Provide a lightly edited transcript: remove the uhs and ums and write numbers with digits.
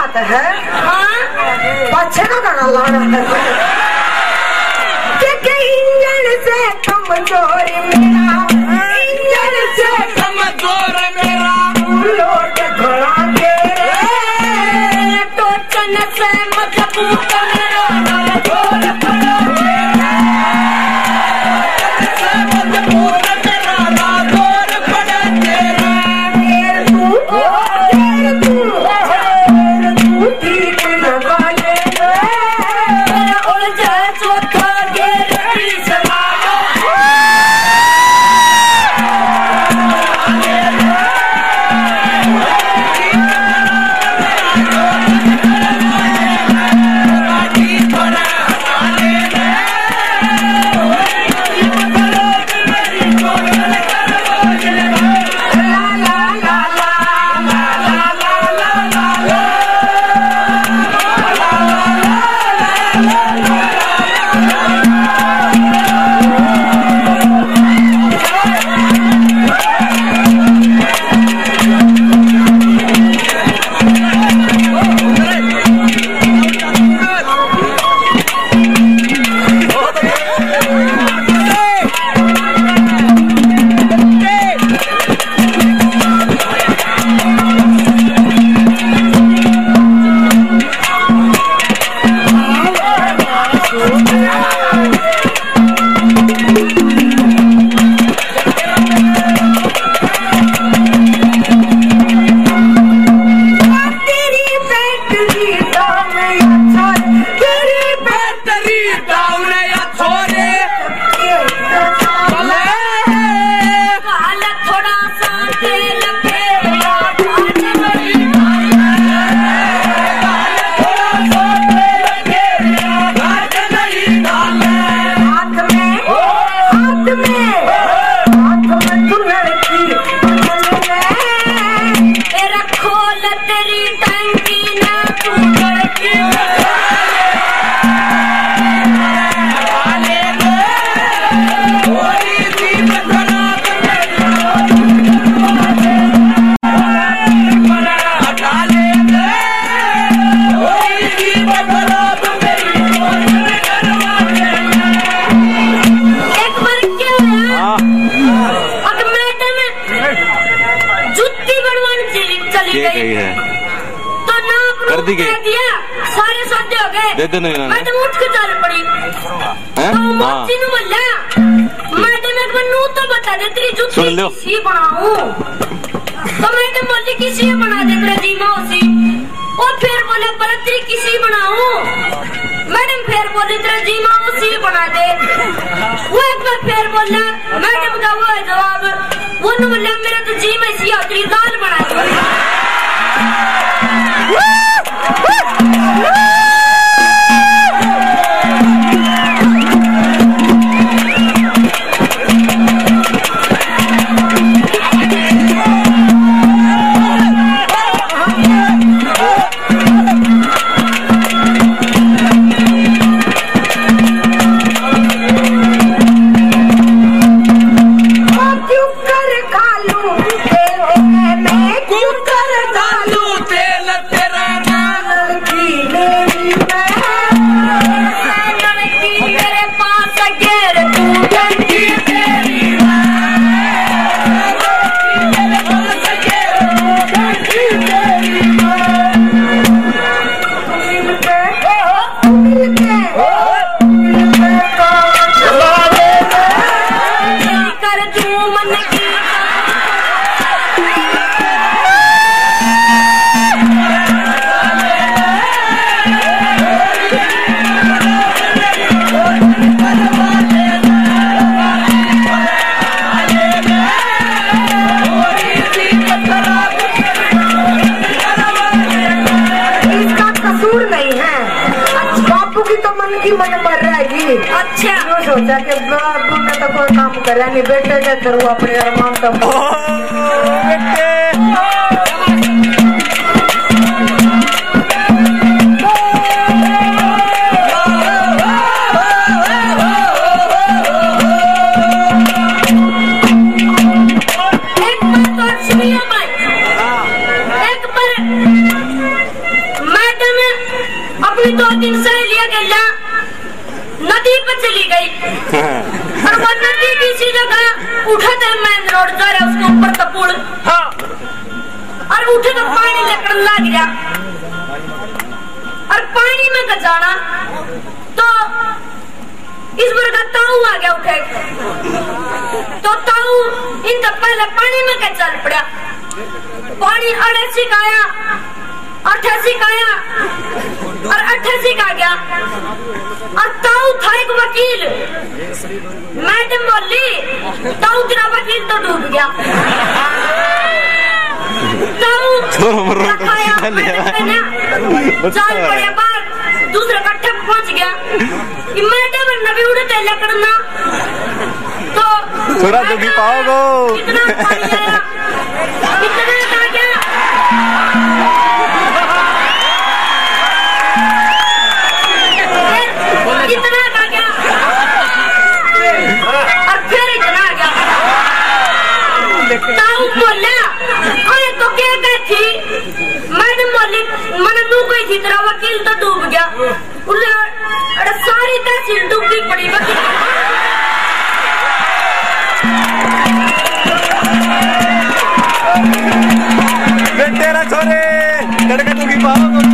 बात है। पाछे का गाना लाना है कि इंजन से कमजोर मेरा, इंजन से कमजोर मेरा लोट घोड़ा के टोचन से मजबूत मेरा जोर पड़ा मजबूत मेरा जोर पड़ा तेरा तू ठीक लगा ले उलझा चौथा गेर सला सारे सौदे हो गए दे देना मैडम उठ के चल पड़ी मैडम एक बार नू तो बता दे तेरी जूती किसी बनाऊं तो मैडम बोली किसी बना दे तेरा जीमा उसी और फिर बोले पर तेरी किसी बनाऊं मैडम फिर बोली तेरा जीमा उसी बना दे वो एक बार फिर बोला मैडम का वो जवाब वो न बोला मेरा तो जीमा इसी तेरी दाल बना दे अच्छा सोचा कि बाबू ने तो कोई काम करे नहीं बेटे के करूँ अपने अरमान तो अपनी 2-3 सहेलियां गया नदी पर चली गई और वो नदी किसी जगह उठा था मेन रोड जा रहा उसके ऊपर का पुल और उठे तो पानी लेकर लग गया और पानी में का जाना तो इस बार का ताऊ आ गया उठे तो ताऊ इनका पहले पानी में का चल पड़ा पानी 88 का आया 88 का आया और 88 का गया और ताऊ था एक वकील मैडम बोली ताऊ तेरा वकील तो डूब गया ताऊ चल पड़े बाहर दूसरे कट्ठे पहुंच गया कि मैडम नबी उड़ते लकड़ना तो थोड़ा जोगी पाओगो कितना पानी आया कितना आ गया कितना आ गया और फिर इतना आ गया ताऊ बोला अरे तो क्या कहती मैडम बोली मैंने नू कोई थी तेरा वकील तो डूब गया अरे सारी तहसील डूबी पड़ी वकील तेरा छोरे लड़का जोगी पाओगे